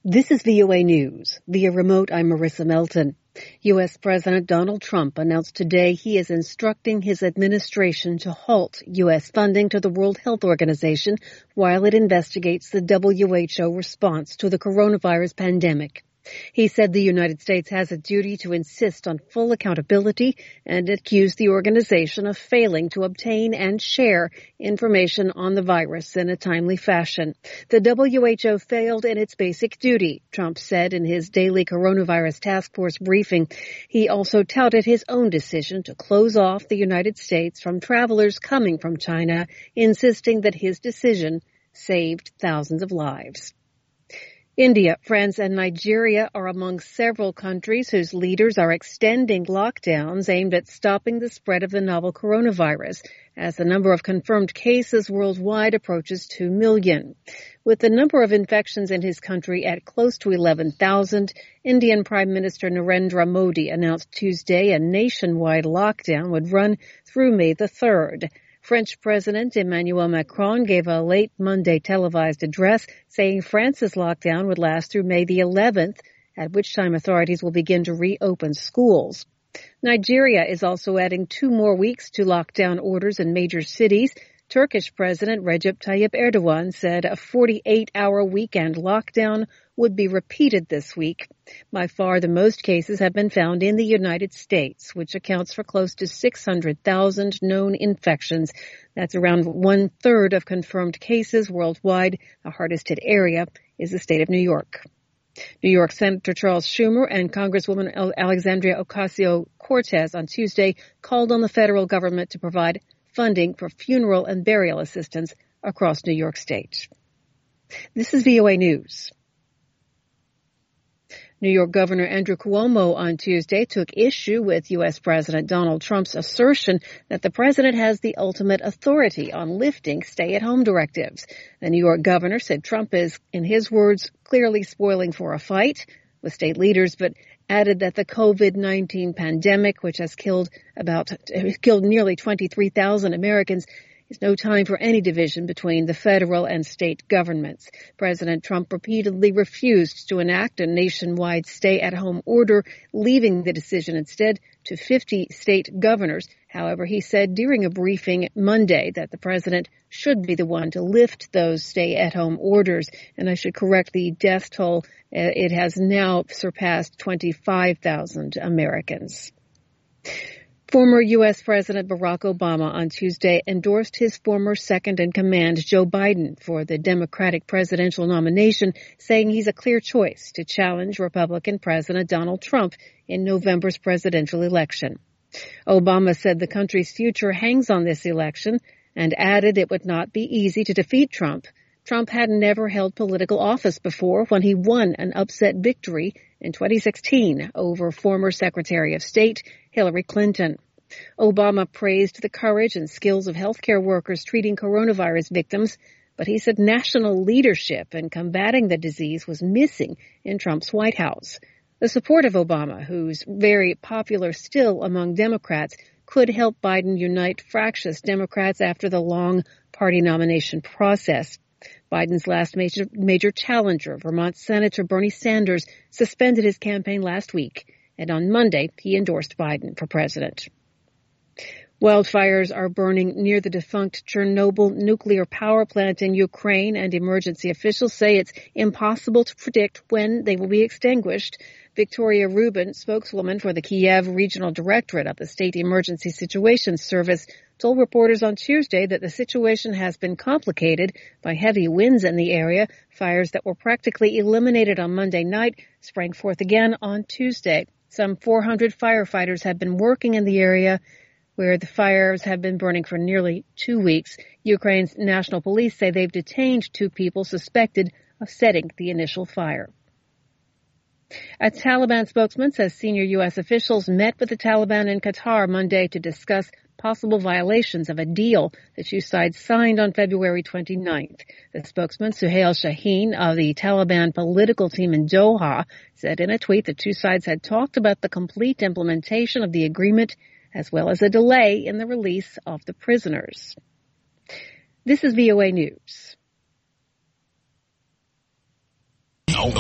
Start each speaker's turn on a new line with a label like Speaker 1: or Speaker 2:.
Speaker 1: This is VOA News. Via remote, I'm Marissa Melton. U.S. President Donald Trump announced today he is instructing his administration to halt U.S. funding to the World Health Organization while it investigates the WHO response to the coronavirus pandemic. He said the United States has a duty to insist on full accountability and accused the organization of failing to obtain and share information on the virus in a timely fashion. The WHO failed in its basic duty, Trump said in his daily coronavirus task force briefing. He also touted his own decision to close off the United States from travelers coming from China, insisting that his decision saved thousands of lives. India, France, and Nigeria are among several countries whose leaders are extending lockdowns aimed at stopping the spread of the novel coronavirus as the number of confirmed cases worldwide approaches 2 million. With the number of infections in his country at close to 11,000, Indian Prime Minister Narendra Modi announced Tuesday a nationwide lockdown would run through May the 3rd. French President Emmanuel Macron gave a late Monday televised address saying France's lockdown would last through May the 11th, at which time authorities will begin to reopen schools. Nigeria is also adding 2 more weeks to lockdown orders in major cities. Turkish President Recep Tayyip Erdogan said a 48-hour weekend lockdown would be repeated this week. By far, the most cases have been found in the United States, which accounts for close to 600,000 known infections. That's around 1/3 of confirmed cases worldwide. The hardest hit area is the state of New York. New York Senator Charles Schumer and Congresswoman Alexandria Ocasio-Cortez on Tuesday called on the federal government to provide funding for funeral and burial assistance across New York State. This is VOA News. New York Governor Andrew Cuomo on Tuesday took issue with U.S. President Donald Trump's assertion that the president has the ultimate authority on lifting stay-at-home directives. The New York governor said Trump is, in his words, clearly spoiling for a fight with state leaders, but added that the COVID-19 pandemic, which has killed nearly 23,000 Americans, is no time for any division between the federal and state governments. President Trump repeatedly refused to enact a nationwide stay-at-home order, leaving the decision instead to 50 state governors. However, he said during a briefing Monday that the president should be the one to lift those stay-at-home orders. And I should correct the death toll. It has now surpassed 25,000 Americans. Former U.S. President Barack Obama on Tuesday endorsed his former second-in-command, Joe Biden, for the Democratic presidential nomination, saying he's a clear choice to challenge Republican President Donald Trump in November's presidential election. Obama said the country's future hangs on this election and added it would not be easy to defeat Trump. Trump had never held political office before when he won an upset victory in 2016 over former Secretary of State Hillary Clinton. Obama praised the courage and skills of healthcare workers treating coronavirus victims, but he said national leadership in combating the disease was missing in Trump's White House. The support of Obama, who's very popular still among Democrats, could help Biden unite fractious Democrats after the long party nomination process. Biden's last major challenger, Vermont Senator Bernie Sanders, suspended his campaign last week, and on Monday he endorsed Biden for president. Wildfires are burning near the defunct Chernobyl nuclear power plant in Ukraine, and emergency officials say it's impossible to predict when they will be extinguished. Victoria Rubin, spokeswoman for the Kiev Regional Directorate of the State Emergency Situations Service, told reporters on Tuesday that the situation has been complicated by heavy winds in the area. Fires that were practically eliminated on Monday night sprang forth again on Tuesday. Some 400 firefighters have been working in the area where the fires have been burning for nearly 2 weeks. Ukraine's national police say they've detained 2 people suspected of setting the initial fire. A Taliban spokesman says senior U.S. officials met with the Taliban in Qatar Monday to discuss possible violations of a deal the 2 sides signed on February 29th. The spokesman, Suhail Shaheen, of the Taliban political team in Doha, said in a tweet the 2 sides had talked about the complete implementation of the agreement as well as a delay in the release of the prisoners. This is VOA News.